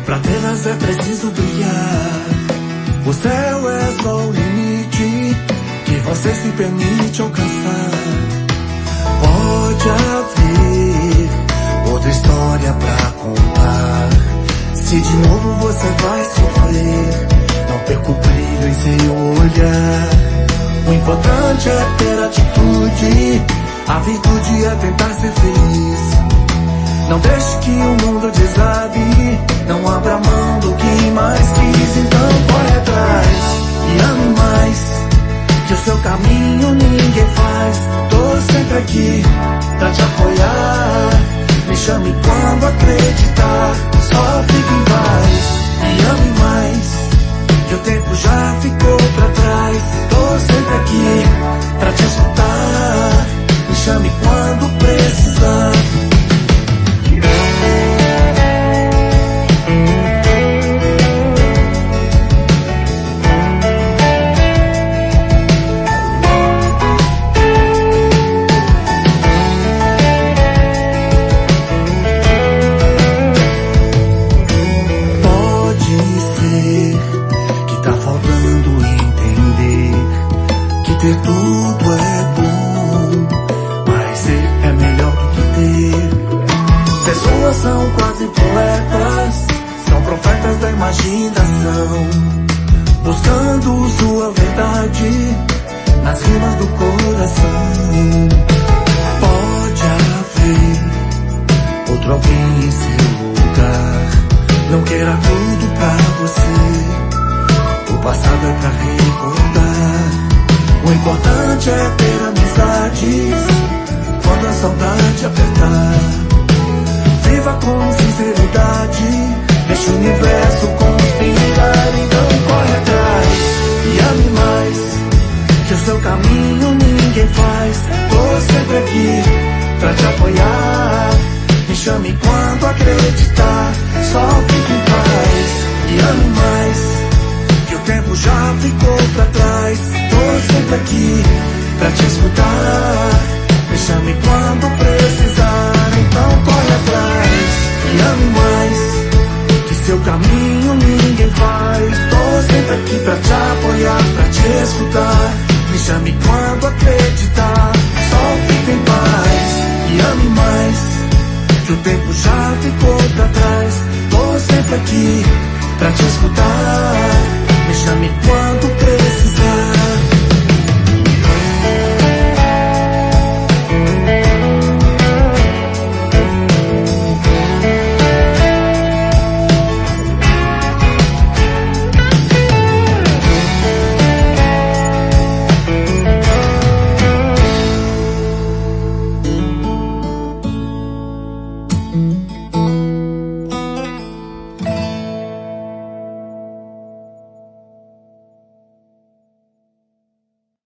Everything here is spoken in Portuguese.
Pra tê-las é preciso brilhar. O céu é só o limite que você se permite alcançar. Pode haver outra história pra contar. Se de novo você vai sofrer, não perca o brilho em seu olhar. O importante é ter atitude, a virtude é tentar ser feliz. Não deixe que o mundo desabe, não abra mão do que mais quis. Então corre atrás e ame mais, que o seu caminho ninguém faz. Tô sempre aqui pra te apoiar. Me chame quando acreditar, só fique em paz e ame mais, que o tempo já ficou pra trás. Tô sempre aqui pra te escutar. Me chame quando precisar. Ter tudo é bom, mas ser é melhor do que ter. Pessoas são quase poetas, são profetas da imaginação, buscando sua verdade nas rimas do coração. Pode haver outro alguém em seu lugar. Não queira tudo pra você, o passado é pra recordar. O importante é ter amizades quando a saudade apertar. Viva com sinceridade, deixa o universo conspirar. Então corre atrás e ame mais, que o seu caminho ninguém faz. Tô sempre aqui pra te apoiar. Me chame quando acreditar, só fique em paz e ame mais, que o tempo já ficou pra trás. Tô sempre aqui pra te escutar. Me chame quando precisar. Então corre atrás e ame mais, que seu caminho ninguém faz. Tô sempre aqui pra te apoiar, pra te escutar. Me chame quando acreditar. Só fica em paz e ame mais, que o tempo já ficou pra trás. Tô sempre aqui pra te escutar. Me chame quando precisar.